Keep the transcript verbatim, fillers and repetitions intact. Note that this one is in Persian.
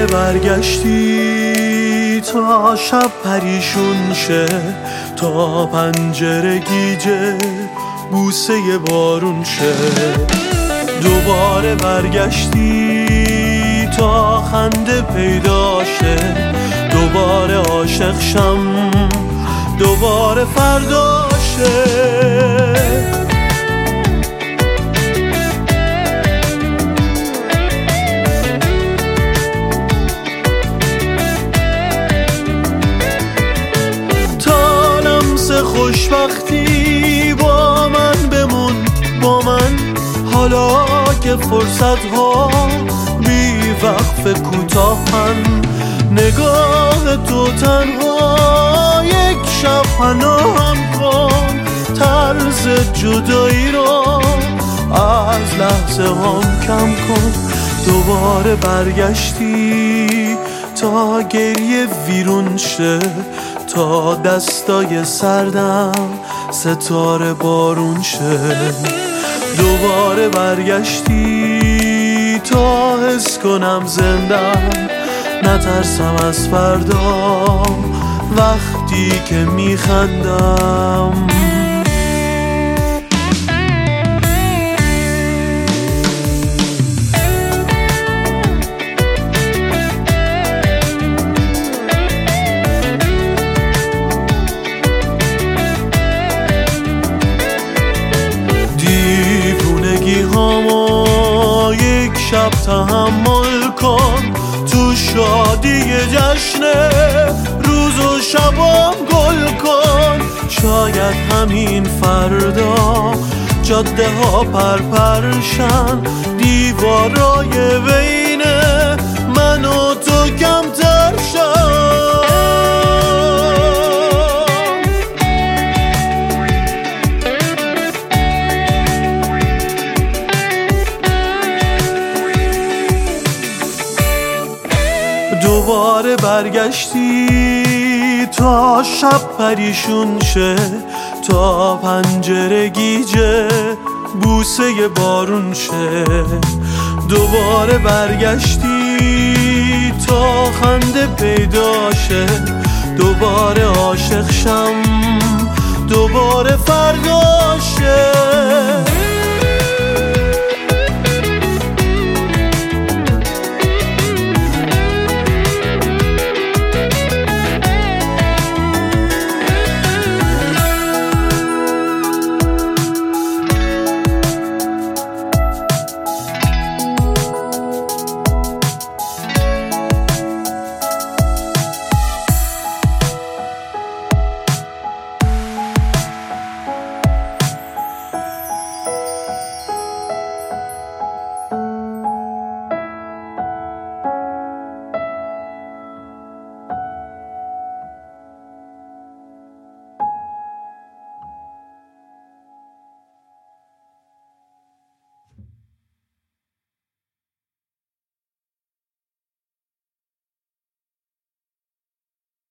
برگشتی تا شب پریشون شه، تا پنجره گیجه بوسه بارون شه. دوباره برگشتی تا خنده پیدا شه، دوباره عاشق شم، دوباره فردا شه. خوشبختی با من بمون، با من حالا که فرصت ها بی وقف کوتاهن. نگاه تو تنها یک شب پناهم کن، طرز جدایی رو از لحظه هم کم کن. دوباره برگشتی تا گریه ویرون شه، تا دستای سردم ستاره بارون شه. دوباره برگشتی تا حس کنم زندم، نترسم از فردا وقتی که میخندم. یک شب تحمل کن، تو شادی جشن روز و شبام گل کن. شاید همین فردا جاده ها پرپرشن، دیوارای بین من و تو کمتر شن. دوباره برگشتی تا شب پریشون شه، تا پنجره گیجه بوسه بارون شه. دوباره برگشتی تا خنده پیدا شه، دوباره عاشق شم، دوباره فردا